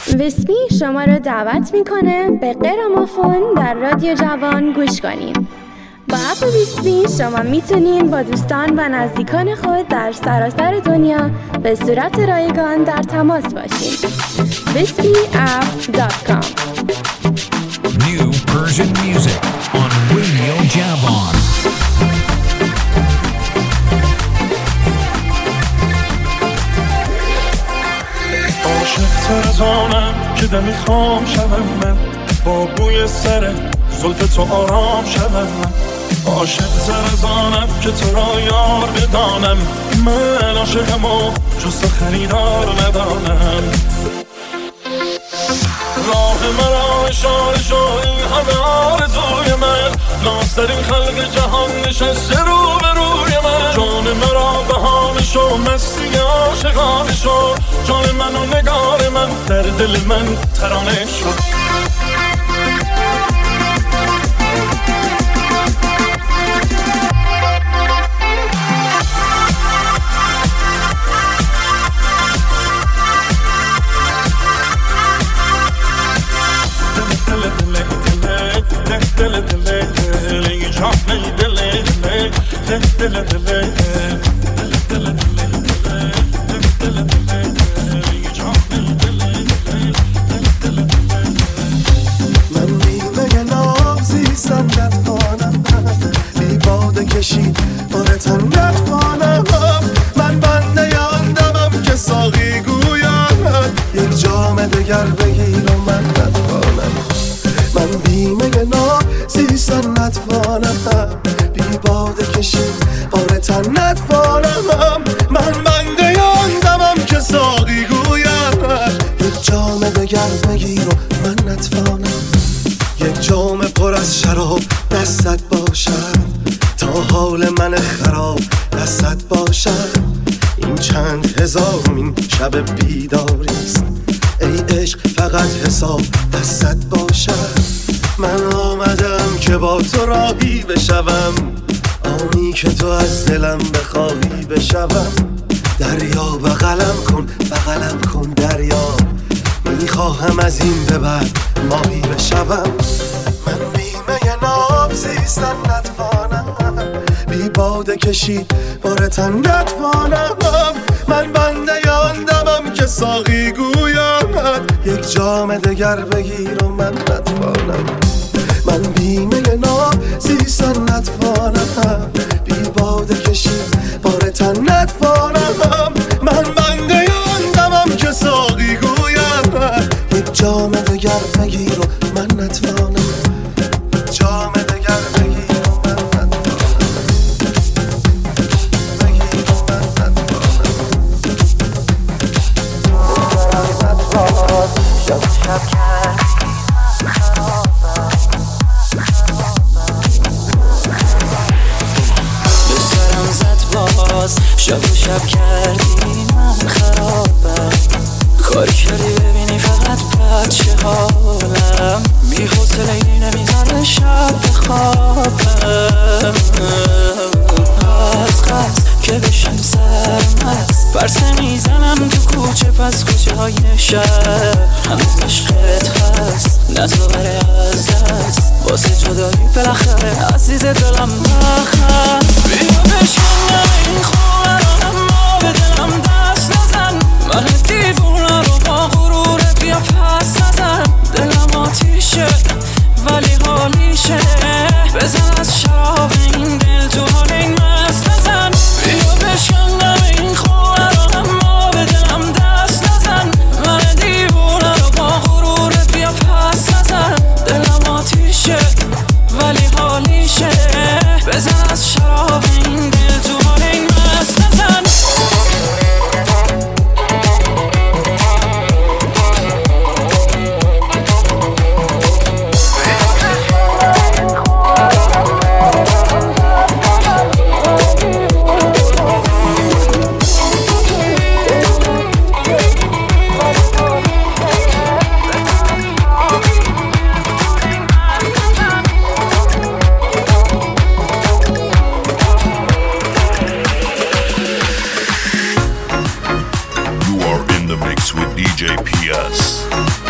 ویسپی شما را دعوت میکنه به گرامافون در رادیو جوان گوش کنین. با اپ ویسپی شما میتونین با دوستان و نزدیکان خود در سراسر دنیا به صورت رایگان در تماس باشین. whispeyapp.com. New Persian music on Radio Javan. عاشق ترزانم که نمیخوام شوم من، با بوی سر زلف تو آرام شوم من. عاشق ترزانم که تو را یار بدانم، من عاشقم و جز تو خریدار ندانم. راه مرا اشاره شو این همه آرزوی من، ناصرین خلق جهان نشسته رو به روی من. جان مرا بهانه شو مستی عاشقانه شو، جان من و نگار من در دل من ترانه شو. من بیمه نازی سندت بانم، بی باده کشید باره تنگت بانم. من بنده یاندمم که ساقی گویم یک جام دگر بگیر و من نتوانم. من بیمه نازی سندت بانم، بی باده کشید باره تنگت بانم. من بنده یاندمم که ساقی گویم یک جام دگر بگیر و من نتوانم. یک جام پر از شراب دستت باشد، تا حال من خراب دستت باشد. این چند هزارمین شب بیداریست، ای عشق فقط حساب دستت باشد. من آمدم که با تو راهی بشوم، آنی که تو از دلم بخواهی بشوم. دریا بغلم کن دریا، میخواهم از این به بعد ماهی بشوم. من بیمه ناب زیستن نتوانم، بی باده کشید باره تن نتوانم. من بنده یاندمم که ساقی گوید یک جام دگر بگیر و من نتوانم. من بیمه ناب زیستن نتوانم، بی باده کشید باره تن نتوانم. من بنده یاندمم که ساقی گوید یک جام دگر بگیر و من نتوانم. جام دگر بگیر و من نتوانم، بگیر و من نتوانم. شب کردی به سرم زد باز، شب کردی من خرابم. کاری کردی ببینی فقط بچه حالم، بی حوصله‌ای نمیذاره شب بخوابم. از قصد که بشم سرمست پرسه میزنم تو کوچه پس کوچه های شهر. هنوز عشقت هست نزاوره از دست، واسه جدایی بالاخره عزیز دلم بخست. بیا بشکنم این خوبه رو اما به دلم دست نزن. من دیوونه رو با غرورت بیا پس نزن. دلم آتیشه ولی حالیشه، بزن از شراب این دل تو حال این مست نزن. بیا بشکنم این خوبه رو اما به دلم دست نزن. من دیوونه رو با غرورت بیا پس نزن. دلم آتیشه ولی حالیشه، بزن از شراب این دل تو حال این مست نزن. You are in the mix with DJ PS.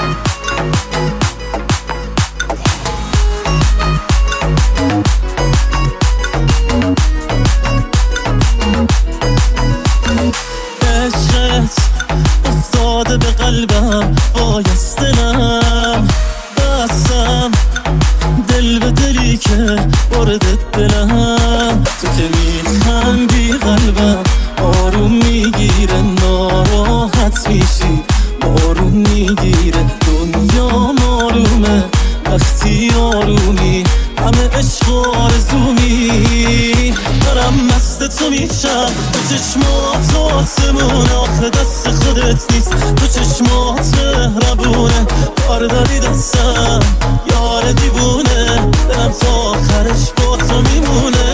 میشم آیستنم بستم دل به دلی که وارد دلم تو که میخندی قلبم آروم میگیره ناراحت میشی آروم میگیره دنیا آرومه وقتی آرومی همه عشق و آرزومی دارم مست تو میشم تو چشمات آسمونه آخه دست خودت نیست تو چشمات مهربونه کار داری دستم یار دیوونه دلم تا آخرش با تو میمونه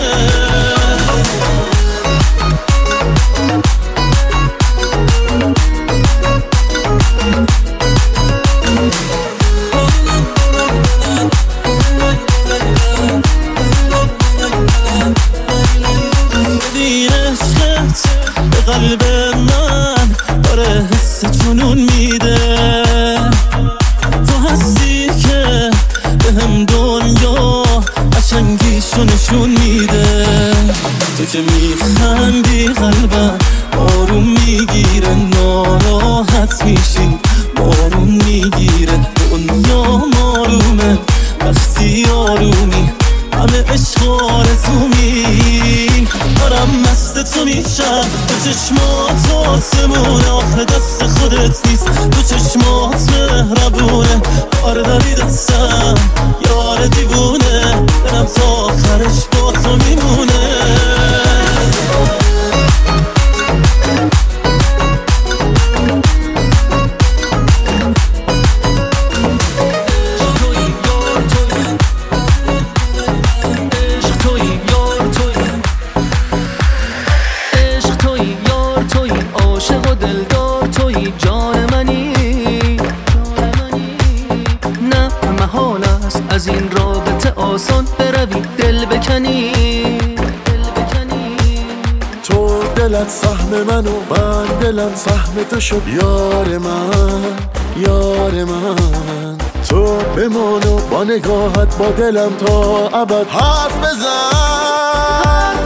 قلب من داره حس جنون میده تو هستی که به هم دنیا قشنگیشو نشون میده تو که میخندی قلبم آروم میگیره ناراحت میشی آروم میگیره دنیا آرومه وقتی آرومی همه عشق آرزومی دارم مست تو میشم تو چشمات آسمونه آخه دست خودت نیست تو چشمات مهربونه کار داری دستم یار دیوونه دلم تا آخرش با تو میمونه از این رابطه آسان بروی دل بکنی تو دلت سهم منو من دلم سهم تو شد یار من تو بمان و با نگاهت با دلم تا ابد حرف بزن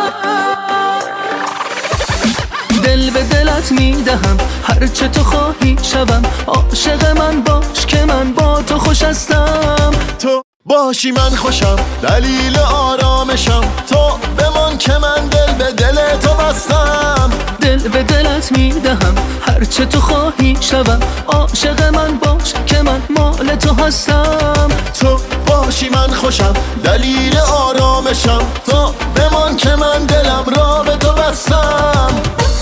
دل به دلت میدهم هرچه تو خواهی شوم عاشق من باش که من با تو خوش هستم تو باشی من خوشم دلیل آرامشم تو بمان که من دل به دل تو بستم دل به دلت میدهم هرچه تو خواهی شوم عاشق من باش که من مال تو هستم تو باشی من خوشم دلیل آرامشم تو بمان که من دلم را به تو بستم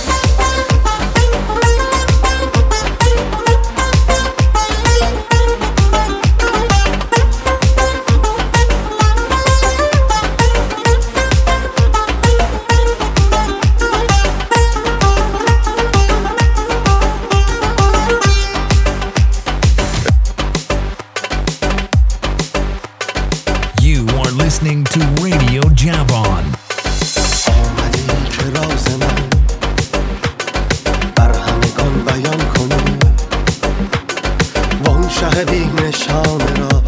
Listening to Radio Javon. آمدی که راز من بر همگان بیان کنی وان شه بی نشانه را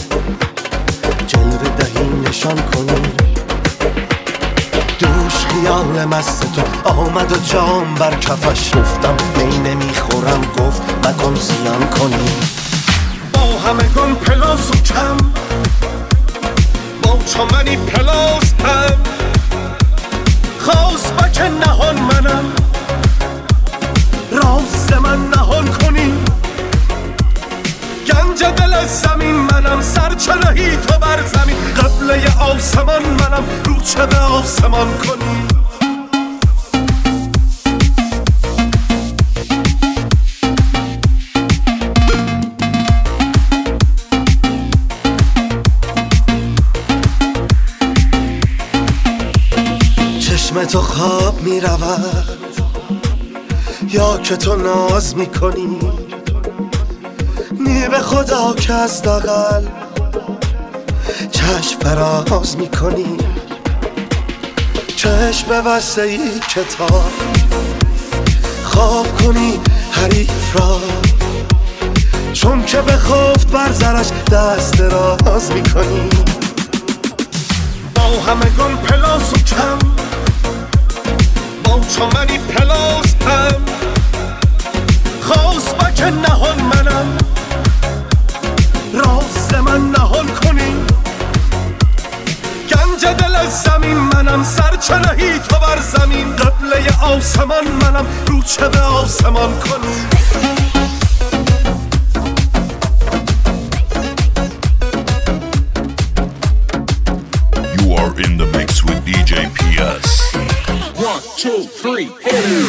جلوه دهی نشان کنی دوش خیال مست تو آمد و جام بر کفش گفتم می نمیخورم گفت مکن زیان کنی با همگان پلاس و کم چون منی پلاس هم خواست بک نهان منم راست من نهان کنی گنج دل زمین منم سرچرهی تو بر زمین قبله آسمان منم رو چه به آسمان کنی تو خواب می رود یا که تو ناز می کنی نی به خدا که از دقل چشم فراز می کنی چشم به بسته ای کتاب خواب کنی حریف را چون که به خفت بر زرش دست راز می کنی با همگان پلاس و کم با چون منی پلاس هم خواست بک که نهان منم، راز من نهان کنی. گنج دل از زمین منم، سرچه نهی تو بر زمین. قبله آسمان منم، رو چه به آسمان کنی. You are in the mix with DJ PS. 1, 2, 3, hit it.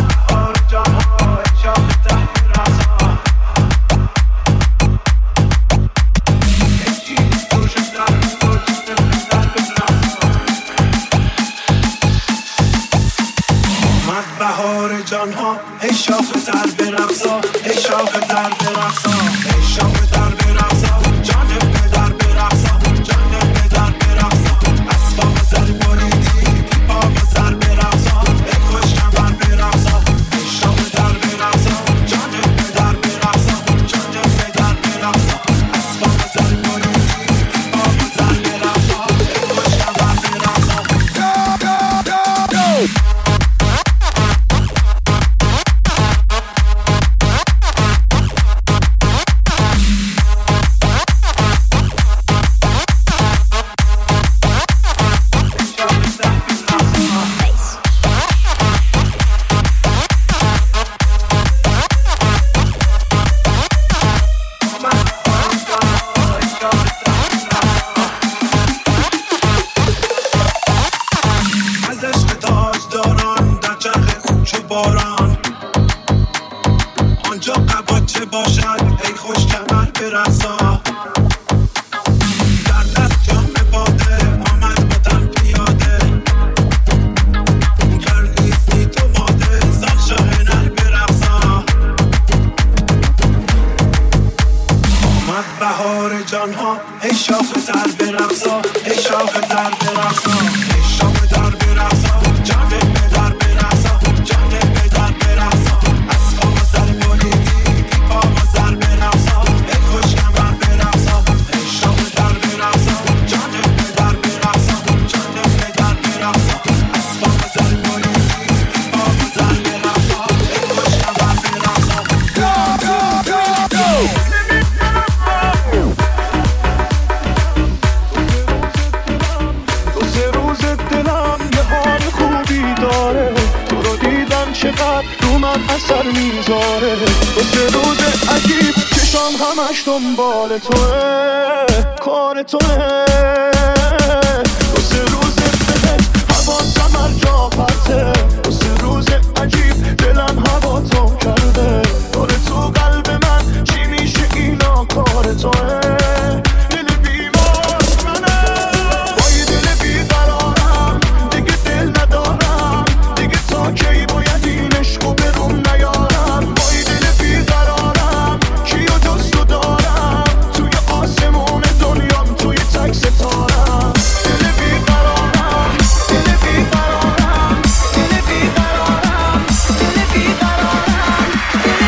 بهار جان ها ای شاخ در برقصا، ای شاخ در برقصا، ای شاخ در برقصا، جان پدر برقصا، جان پدر برقصا. اسباب سر بریدی پا سر برقصا، ای خوش کمر برقصا، ای شاخ در برقصا، جان پدر برقصا، جان پدر برقصا. اسباب سر بریدی پا سر برقصا، ای خوش کمر برقصا. آنجا قباچه باشد ای خوش کمر برقصا. در دست جام باده آمد باتم پیاده. گر نیستی تو ماده سال شاه نر برقصا. آمد بهار جان ها ای شاخ در برقصا، ای شاخ در برقصا، ای شاخ در برقصا، جان پدر برقصا، جان پدر برقصا. اسباب سر بریدی پا سر برقصا، ای خوش کمر برقصا، ای شاخ در برقصا، جان پدر برقصا، جان پدر برقصا. اسباب سر بریدی پا سر برقصا، ای خوش کمر برقصا. چقدر رو من اثر میذاره. 2-3 روز عجیب چشام همش دنبال توه، کار توه. 2-3 روز بهت حواسم هر جا پرته. 2-3 روز عجیب دلم هوا تو کرده. کار تو قلب من چی میشه اینا کار توه. دل بیمار منم با یه دل بیقرارم، دیگه دل ندارم دیگه. تا کی باید این عشقو برون نیارم؟ با یه دل بیقرارم کیو دوستو دارم. توی آسمون دنیام توی تک ستارم. دل بیقرارم، دل بیقرارم، دل بیقرارم، دل بیقرارم، دل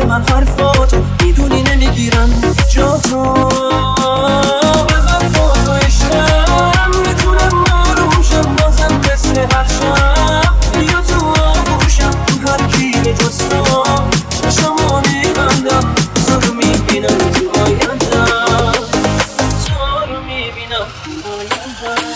من حرفاتو میدونی نمیگیرن جا تو بزن با تو عشقم میتونم آروم شم بازم مثل هر شب بیا تو آغوشم تو هر کیه جز تو چشمو میبندم تو رو میبینم تو آیندم تو رو میبینم تو آیندم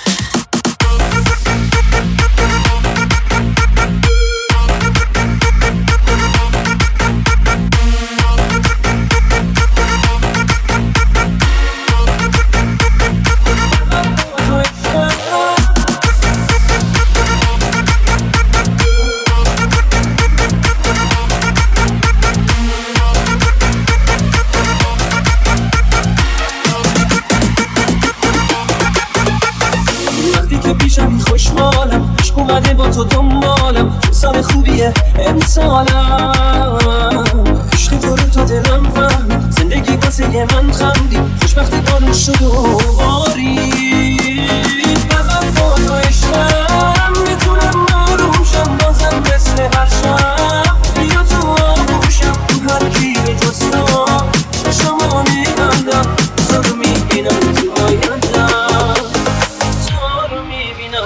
خوشحالم عشق اومده با تو دنبالم سال خوبیه امسالم عشق تو رو تا دلم فهم زندگی واسه من خندی خوشبختی بارون شد و بارید بزن با تو عشقم میتونم آروم شم بازم مثل هر شب بیا تو آغوشم تو هر کیه جز تو چشمو میبندم تو رو میبینم تو آیندم تو رو میبینم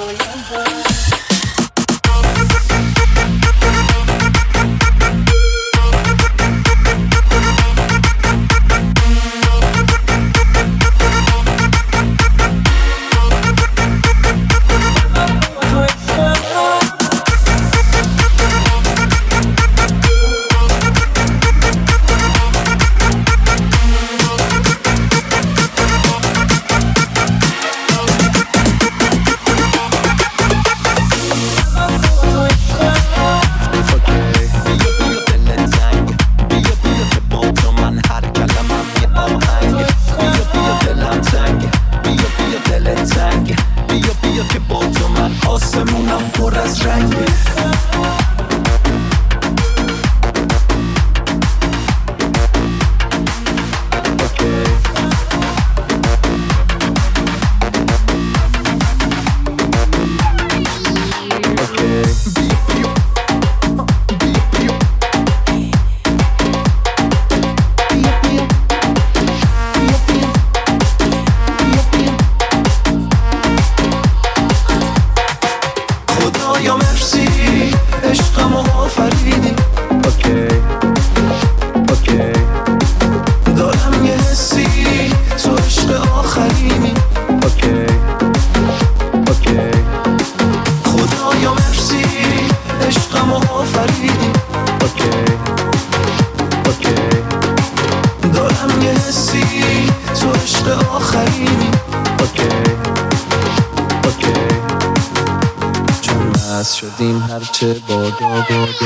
شدیم هرچه بادا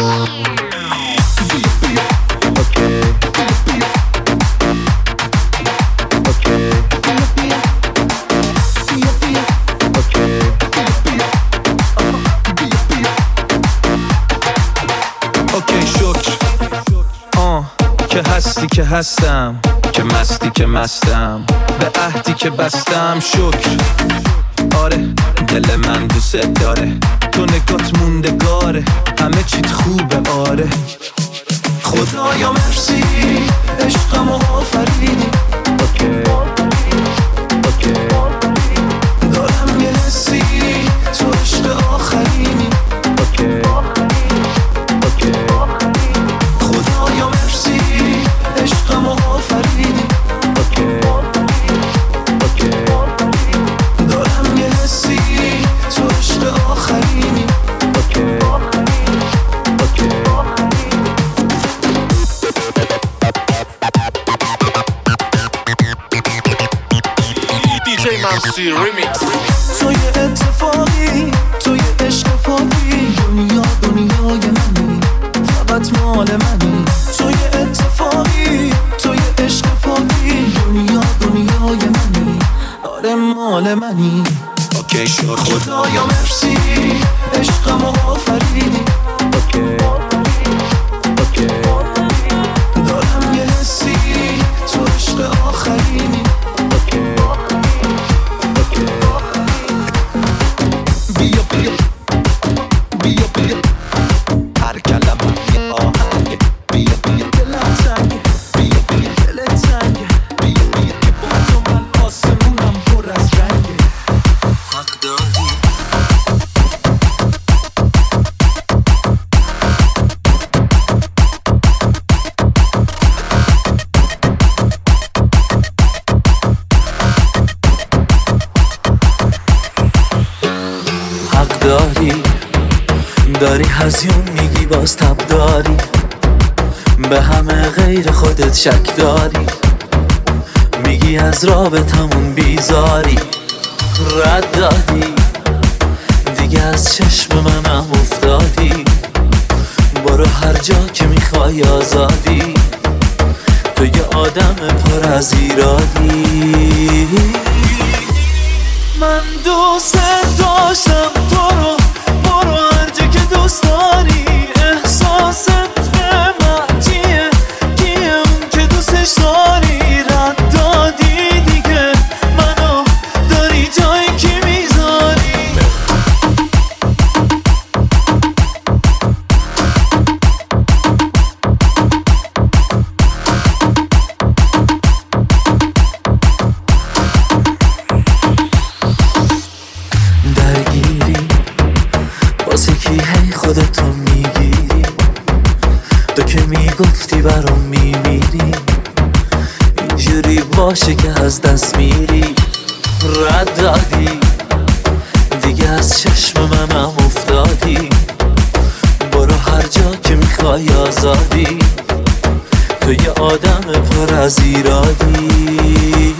اوکی شکر که هستی که هستم که مستی که مستم به عهدی که بستم شکر آره دل من دوست داره تو نگات موندگاره همه چیت خوبه آره خدایا مرسی عشقمو آفریدی دارم یه حسی تو عشق آخرینی خدایا مرسی عشقمو آفریدی دارم یه حسی تو عشق آخرینی DJ Mamsi Remix. تو یه اتفاقی تو یه عشق پاکی دنیای منی فقط مال منی تو یه اتفاقی تو یه عشق پاکی دنیای منی آره مال منی اوکی شکر خدایا مرسی عشقمو آفریدی دارم یه حسی تو عشق آخرینی بیا هر کلمه یه آهنگ بیا داری هزیون میگی باز تب داری، به همه غیر خودت شک داری، میگی از رابطمون بیزاری، رد دادی دیگه از چشم منم افتادی، برو هر جا که میخوای آزادی، تو یه آدم پر از ایرادی. من دوست داشتم تو رو، برو هر جا که دوست داری، احساست من چیه اون که دوستش داری، رد دادی دیگه منو داری جایی که میذاری. درگیری واسه کی هی خودتو میگیری، تو که میگفتی برام میمیری، اینجوری باشه که از دست میری، رد دادی دیگه از چشم منم افتادی، برو هر جا که میخوای آزادی، تو یه آدم پر از ایرادی.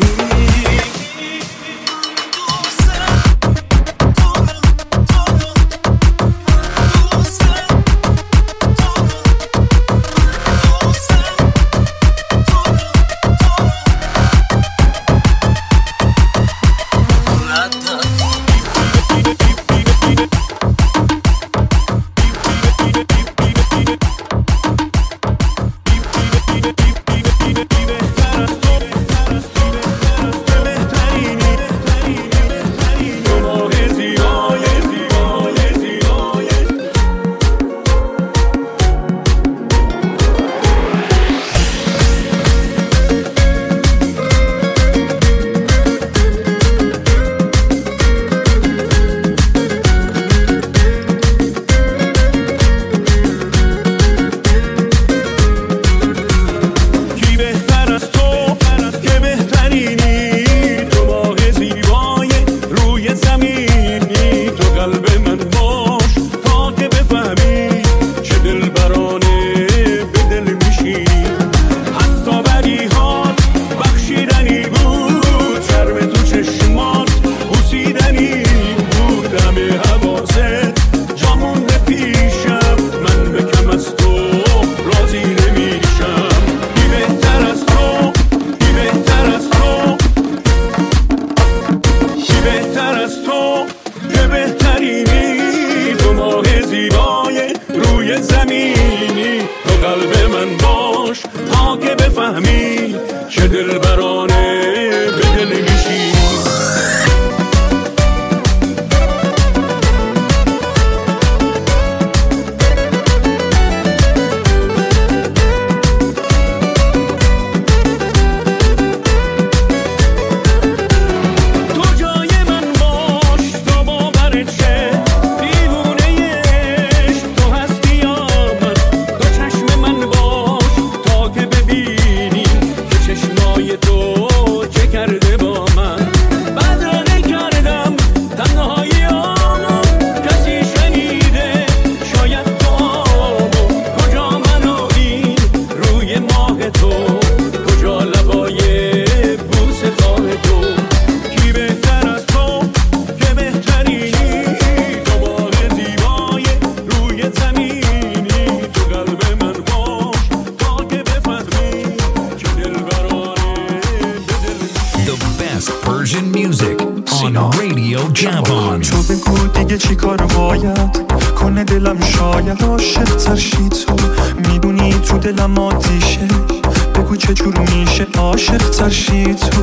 تو بگو دیگه چی کار باید کنه دلم، شاید عاشق تر شی، تو میدونی تو دلم آتیشه، بگو چجور میشه عاشق تر شی، تو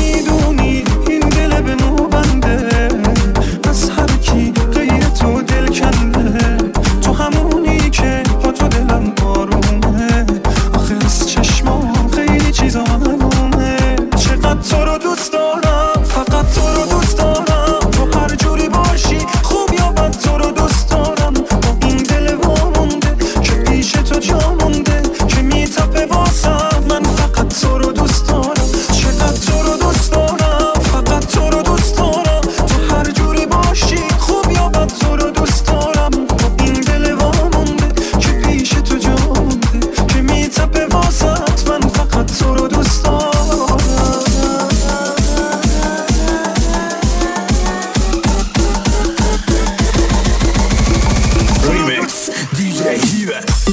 میدونی این دل به نوبنده، از هر کی غیر تو دل کنده، تو همونی که با تو دلم آرومه، آخه از چشمام خیلی چیزا معلومه، چقدر تو رو دوست دارم، فقط تو رو دوست دارم، تو هر جوری باشی خوب یا بد تو رو دوست دارم، با این دل وامونده که پیش تو جا مونده، که میتپه واسم، من فقط تو رو دوست دارم، چقدر تو رو دوست دارم، فقط تو رو دوست دارم، تو هر جوری باشی خوب یا بد تو رو دوست دارم، با این دل DJ P.S.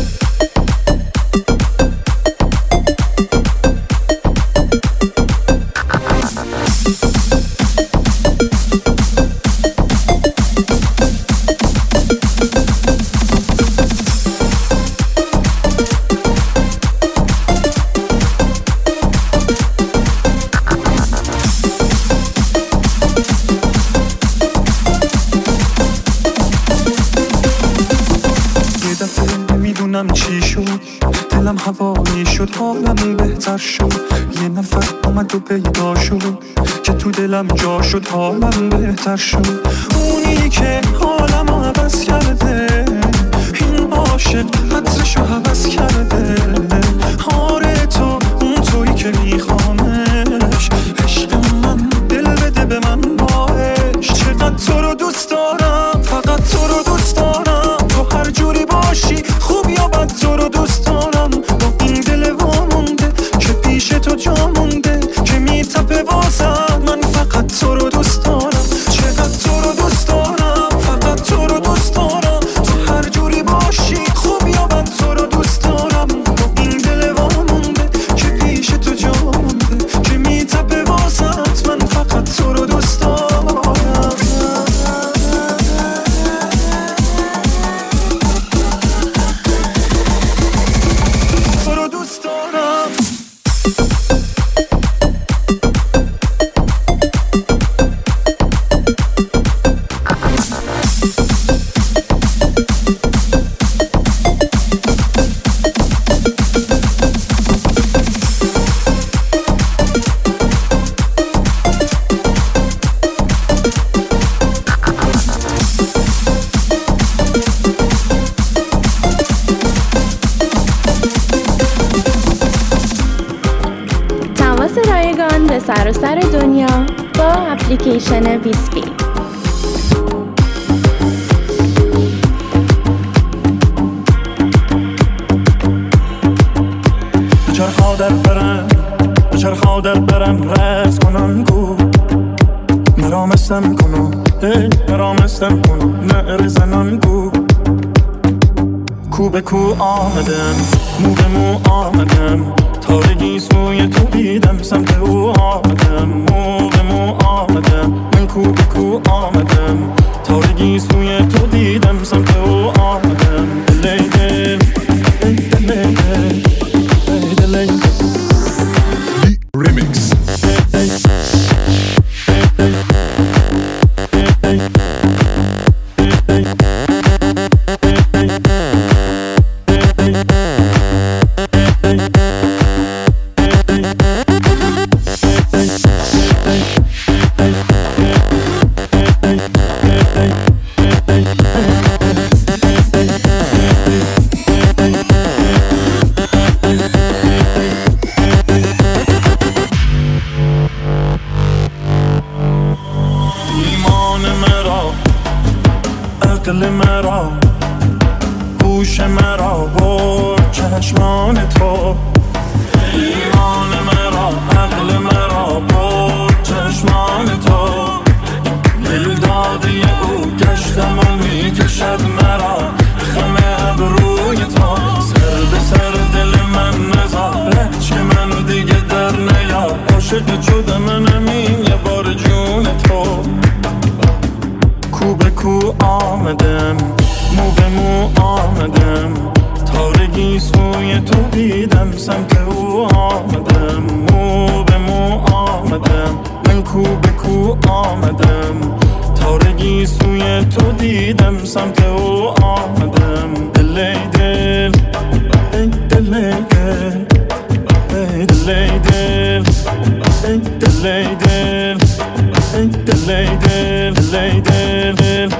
چی شد دلم هوایی شد حالم بهتر شد یه نفر اومد و پیدا شد که تو دلم جا شد حالم بهتر شد اونی که حالم عوض کرده این عاشق عطرشو حوض کرده آره تو اون تویی که میخوامش عشق من دل بده به من باش چقدر تو رو دوست دارم فقط تو رو دوست دارم تو هر جوری باشی خوب یا بد تو رو دوست دارم با این دل وامونده که پیش تو جا مونده که میتپه واسم من فقط تو رو دوست دارم چقدر تو رو دوست دارم فقط تو رو دوست دارم تو هر جوری باشی خوب یا بد تو رو دوست دارم با این دل وامونده که پیش تو جا مونده که میتپه واسم من فقط تو رو دوست دارم رایگان به سراسر دنیا با اپلیکیشن بیسپی. بچرخا در برم رز کنن گو مرامستم کنو مرامستم کنو نعر زنن گو کو به کو آمدم مو به مو آمدم تارگی سوی تو دیدم سمت او آمدم مو به مو آمدم من کو به کو آمدم تارگی سوی تو دیدم سمت او آمدم دلی دل دلی دل دلی دل Remix. دل مرا گوش مرا برد چشمان تو ایمان مرا عقل مرا برد چشمان تو دل دادی او گشتم و میکشد مرا خم ابروی تو سر به سر دل من نزار که من دیگه در نیار عاشق شده منم این یه بار جون تو کو به کو آمدم مو به مو آمدم تارگی سوی تو دیدم سمت او آمدم مو به مو آمدم من کو به کو آمدم تارگی سوی تو دیدم سمت او آمدم دلی دل دلی دل دلی دل دلی دل دلی دل دلی دل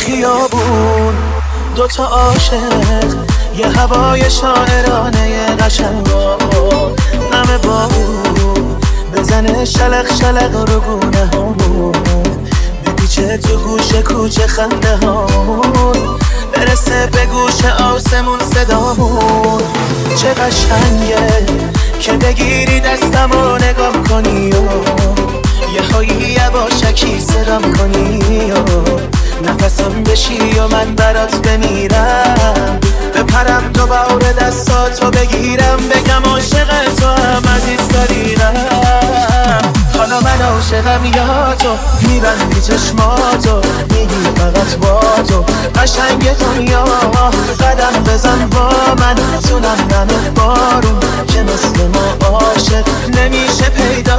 خیابون دوتا عاشق، یه هوای شاعرانه قشنگا، نم بارون بزنه شلق شلق رو گونه هامون، بپیچه تو گوش کوچه خنده هامون، برسه به گوش آسمون صدامون. چه قشنگه که بگیری دستم و نگاه کنی و یه هایی یواشکی سرم کنی و نفسم بشی و من برات بمیرم، بپرم دوباره دستاتو بگیرم، بگم عاشق تو هم عزیز داریرم. حالا من عاشقم یا تو، میبندی چشماتو میگی فقط با تو قشنگ دنیا، قدم بزن با من تونم نم بارون که مثل ما عاشق نمیشه پیدا.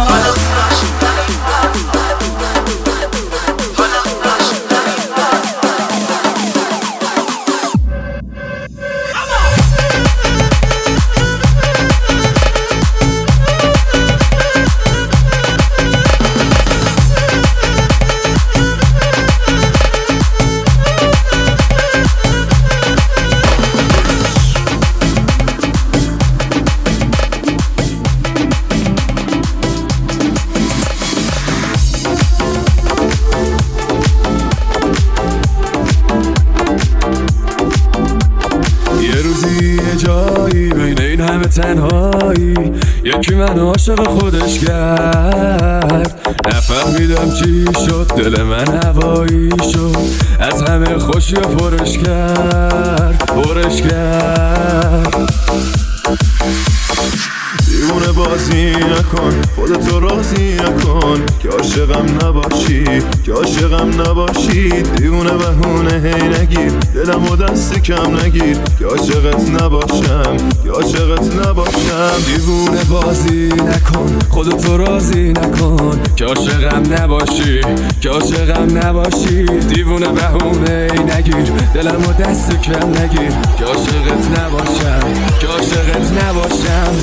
تنهایی یکی من عاشق خودش کرد، نفهمیدم چی شد دل من هوایی شد، از همه خوشی پرش کرد. دیوونه بازی نکن، خودتو راضی نکن که عاشقم نباشی، دیوونه بهونه هی نگیر، دلمو دست کم نگیر که عاشقت نباشم. دیوونه بازی نکن، خودتو راضی نکن که عاشقم نباشی، دیوونه بهونه هی نگیر، دلمو دست کم نگیر که عاشقت نباشم.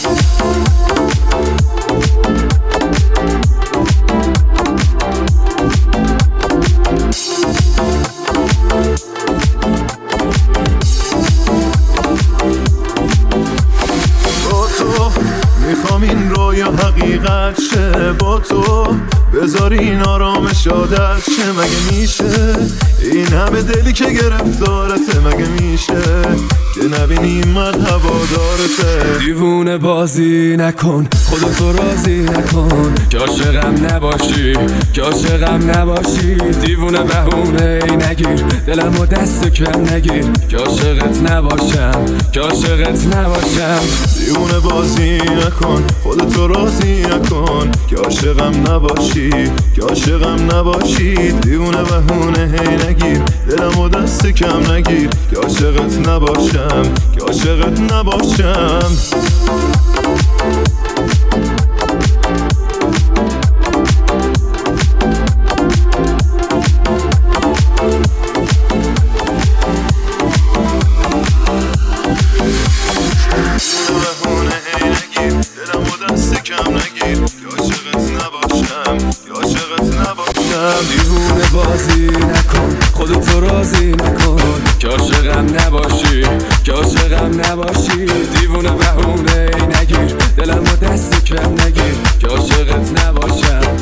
میخوام این رویا حقیقت شه، با تو بذار این آرامش عادت شه. مگه میشه این همه دلی که گرفتارته، مگه میشه که نبینی من هوادارته. دیوونه بازی نکن، خودتو راضی نکن که عاشقم نباشی، دیوونه بهونه ای نگیر، دلمو دست کم نگیر که عاشقت نباشم. دیوونه بازی نکن، خودتو راضی نکن که عاشقم نباشی، دیوونه بهونه هی نگیر، دلمو دست کم نگیر که عاشقت نباشم. دیوونه بازی نکن، خودتو راضی نکن که عاشقم نباشی، دیوونه بهونه ای نگیر، دلمو دست کم نگیر که عاشقت نباشم.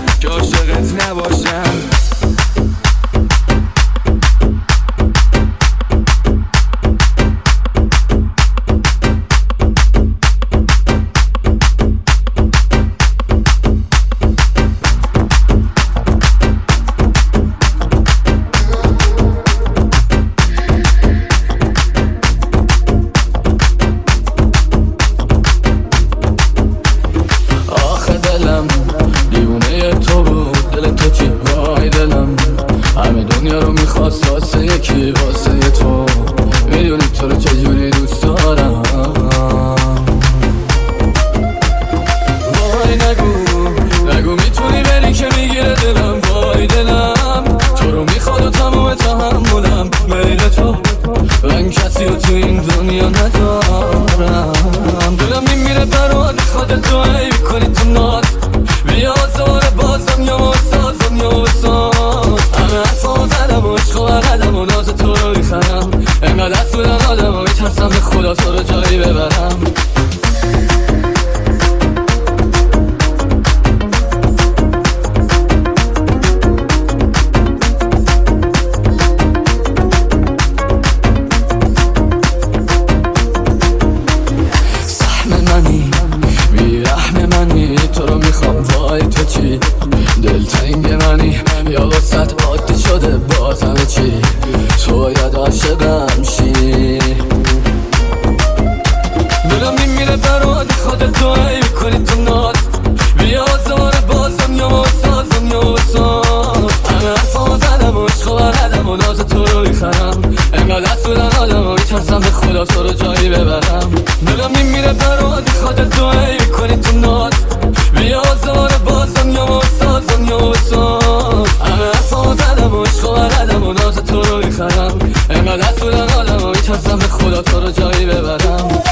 جایی کنی تو نات بیا زمان بازم یا مستازم یا مستاز همه اصلا زدم و عشق و بردم و ناز تو رو میخرم اینقدر طولن آدم و میترسم به خدا تو رو جایی ببرم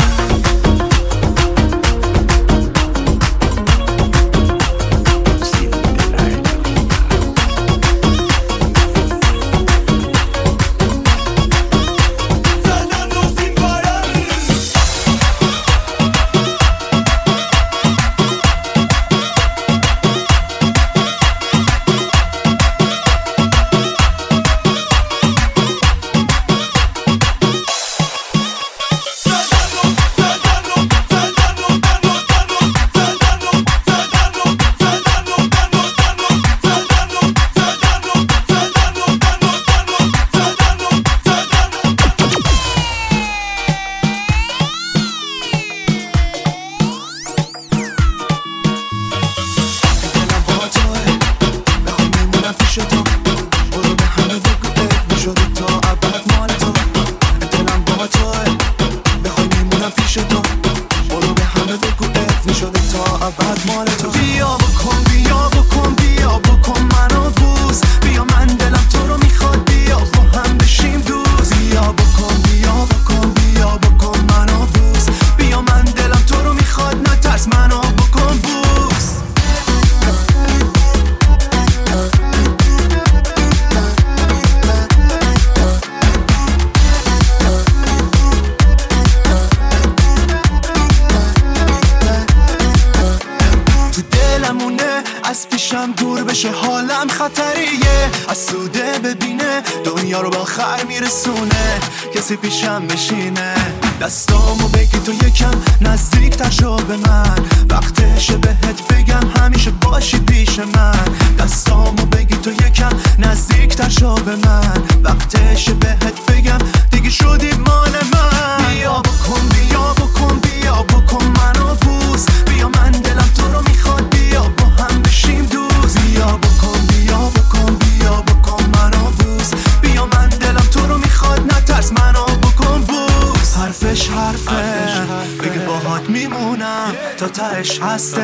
کسی پیشم بشینه دستامو بگی تو یکم نزدیک تر شو به من وقتشه بهت بگم همیشه باشی پیش من دستامو بگی تو یکم نزدیک تر شو به من وقتشه بهت بگم دیگه شدی مال من بیا بکن بیا بکن بیا بکن منو بوس بیا من دلم تو رو میخواد بیا با هم بشیم دوست بیا بکن بیا بکن بیا بکن منو بوس بیا من دلم تو رو میخواد نترس منو بکن بوس حرفش حرفه بگه باهات میمونم تا تهش هسته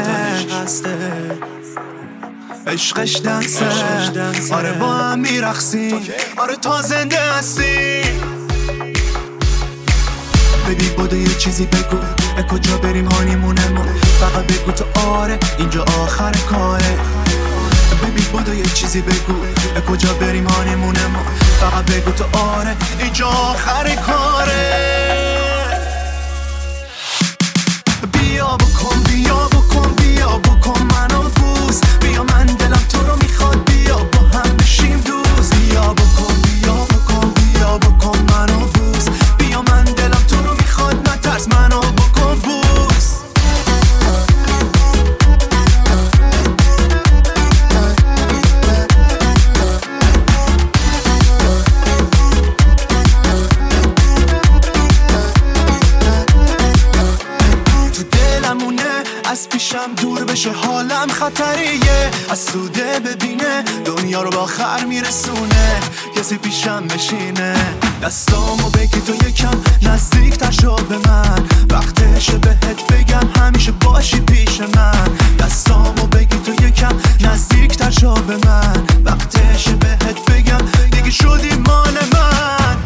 عشقش دنسه آره با هم میرقصیم آره تا زنده هستیم ببی بودو یه چیزی بگو کجا بریم هانیمونمون فقط بگو تو آره اینجا آخر کاره ببی بودو یه چیزی بگو کجا بریم هانیمونمون فقط بگو تو آره اینجا آخر کاره بیا بکن بیا بکن بیا بکن منو بوس بیا من دلم تو رو میخواد بیا با هم بشیم دوست بیا بکن بیا بکن بیا بکن منو بوس بیا من دلم تو رو میخواد نترس منو بکن بوس از پیشم دور بشه حالم خطریه از سوده ببینه دنیا رو با خر میرسونه کسی پیشم بشینه دستامو بگی تو یکم نزدیک تر شو به من وقتشه بهت بگم همیشه باشی پیش من دستامو بگی تو یکم نزدیک تر شو به من وقتشه بهت بگم دیگه شدی مال من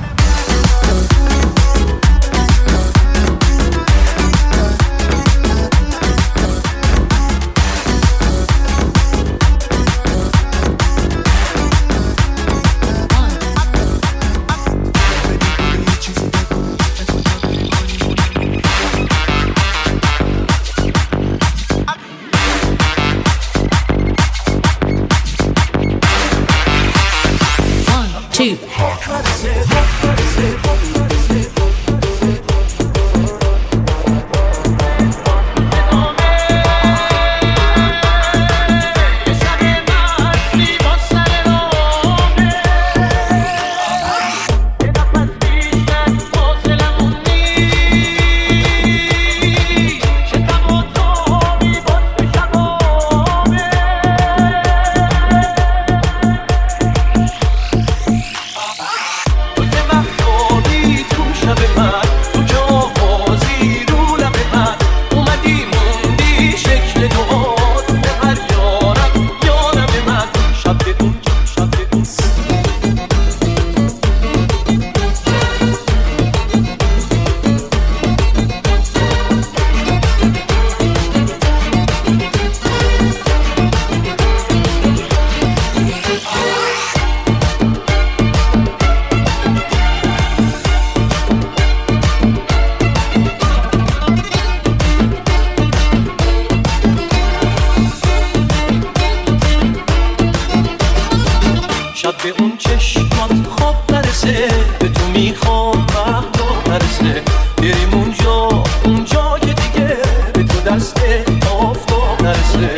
به اون چشمات خواب نرسه، به تو میخوام وقتا نرسه، بریم اونجا که دیگه به تو دست آفتاب نرسه.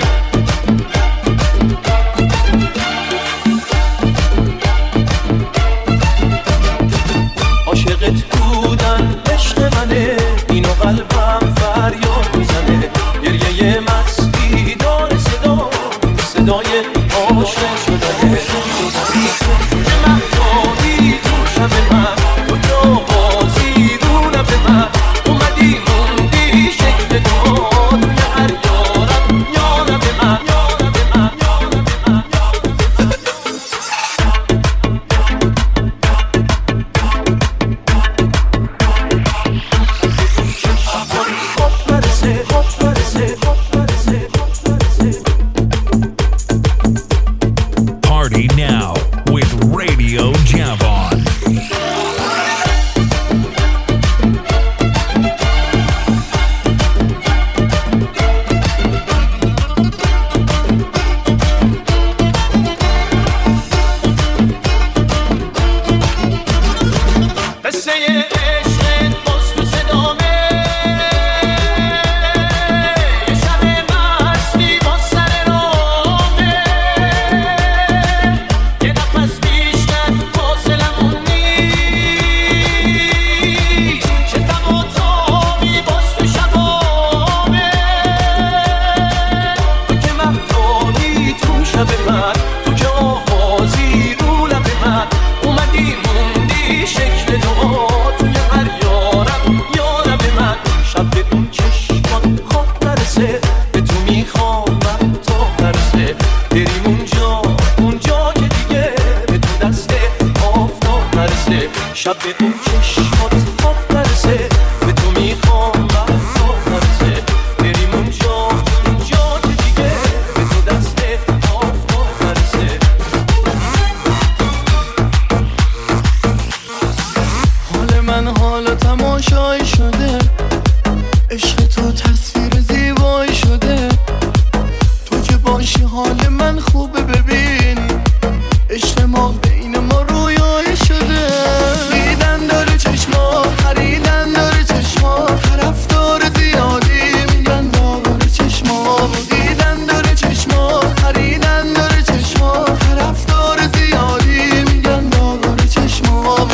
عاشقت بودن عشق منه، اینو قلبم فریاد میزنه، گریه مستی داره صدای عاشق شدنه. چه مهتابی تو شب من، کجا بازی رو لب من، اومدی موندی شکل تو توی هر یارم، یارم من، یارم من، یارم من. Party now with Radio Javon. قصه عشقت باز تو صدامه، یه شب مستی با سر رامه، یه نفس بیشتر فاصلمون نیست، چه دم و تابی باز تو شبامه. تو که مهتابی تو شب من، تو که آوازی رو لب من، اومدی موندی شکل تو توی هر یارم من. شب به اون چشمات خواب نرسه، به تو میخوام وقتا نرسه، بریم اونجا که دیگه به تو دست آفتاب نرسه. شب به اون چشمات خواب نرسه، به تو میخوام وقتا نرسه، بریم اونجا که دیگه به تو دست آفتاب نرسه. حال من حالا تماشایی شده، عشق تو تصویر زیبایی شده، تو که باشی حال من خوبه. ببین عشق ما بین ما رویایی شده، دیدن داره چشما، خریدن داره چشما، طرفدار زیادی میگن داره چشما، دیدن داره چشما، خریدن داره چشما، طرفدار زیادی میگن داره چشما.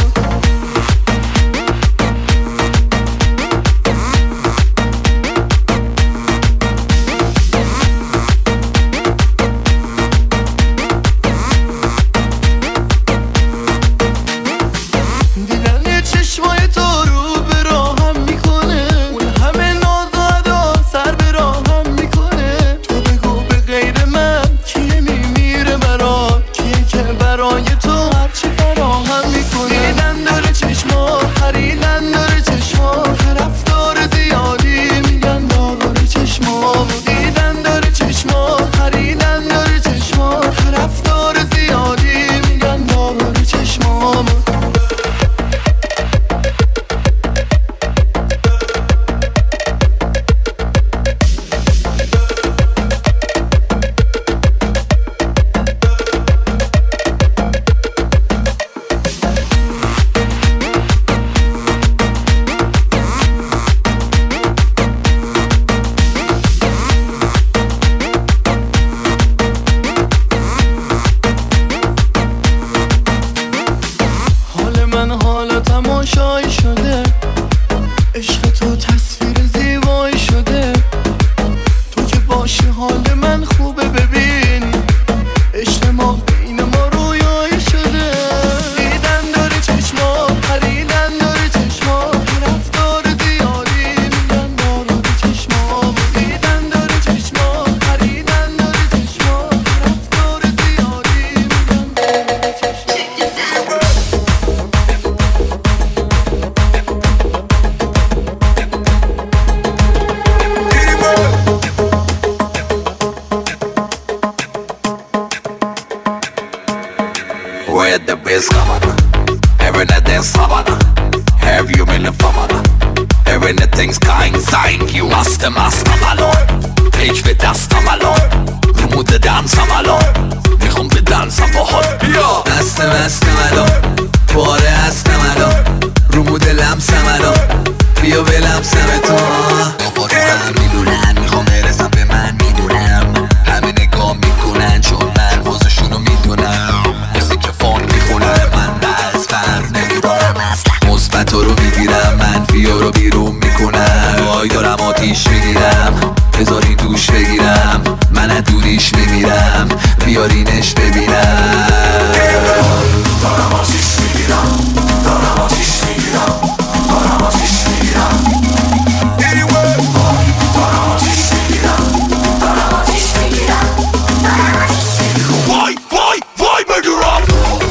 دیدن یه چشمای تو رو به راهم میکنه، اون همه ناز و ادا سر به راهم میکنه. تو بگو به غیر من کیه میمیره برات، کیه که برای تو هرچی فراهم میکنه. دیدن داره چشما، خریدن داره چشما، طرفدار زیادی میگن داره چشما، دیدن داره چشما، خریدن داره چشما، طرفدار زیادی میگن داره چشما. حال من حالا تماشایی شده، عشق تو تصویر زیبایی شده، تو که باشی حال من خوبه. ببین عشق ما بین ما رویایی شده، دیدن داره چشما، خریدن داره چشما، طرفدار زیادی میگن داره چشما، دیدن داره چشما، خریدن داره چشما، طرفدار زیادی میگن داره چشما. Where the bass come on, every night dance sabana, have you been a famana? Every night things kind sein, you must the master malon. Ich will das da malon, du musst dancen malon, ich komm für dancen bohol. Ja, das ist مستم الان پاره هستم الان رو مود لمسم الان بیا بلمسم تو بابا تو هم میلونن میخوام برسم به من میدونم همه نگاه میکنن چون من واسهشونو میدونم مثل که فون میخونن من از فرق نمیدارم اصلا مثبت رو میگیرم منفی رو بیرون میکنم وای دارم آتیش میگیرم بذاری دوش بگیرم من از دوریش میمیرم بیارینش ببینم دارم آتیش میگیرم دارم آتیش میگیرم دارم آتیش میگیرم دارم آتیش میگیرم دارم آتیش میگیرم دارم آتیش میگیرم وای وای وای مردورم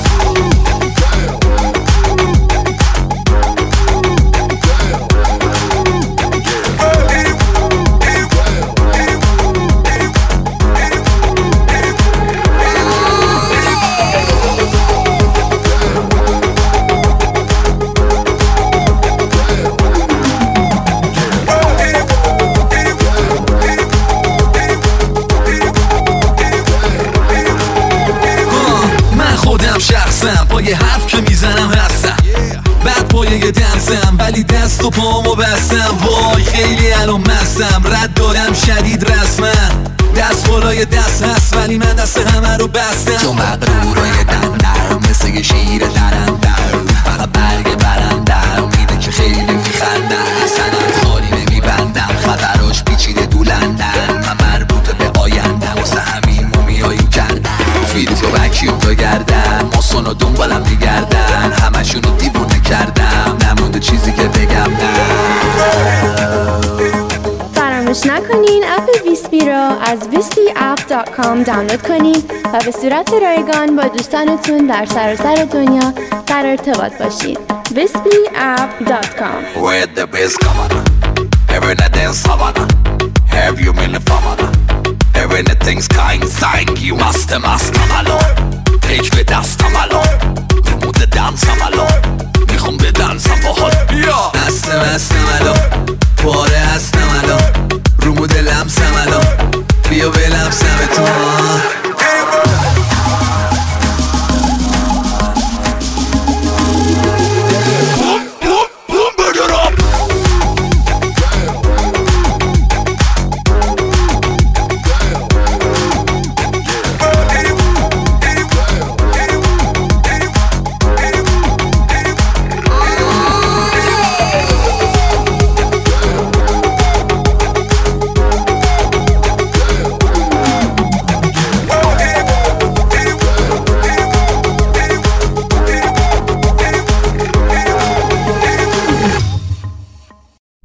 پای حرف که میزنم هستم بعد پای یه دنسم ولی دست و پامو بستم وای خیلی الان مستم رد دارم شدید رسمم دست بالای دست هست ولی من دست همه رو بستم تو مغرورای دندر مثل یه شیر درندر فقط برگ برندر میده که خیلی میخندم سنم خالی نمیبندم خطراش پیچیده دولندن من مربوط به آیندم واسه همین مومیایی کردم فیروز و وکیوم تا گردم ماسون و دنبالم میگردن همشونو دیوونه کردم نمونده چیزی که بگم نه فراموش نکنین اپ ویسپی رو از wispyapp.com دانلود کنین و به صورت رایگان با دوستانتون در سراسر دنیا در ارتباط باشید. wispyapp.com Where the best come on Every night dance Havana Have you been a famana Every night things kind thank you Master malone Take به دستم الان رو مود دنسم الان میخوام به دنسم با حال بیا مستم الان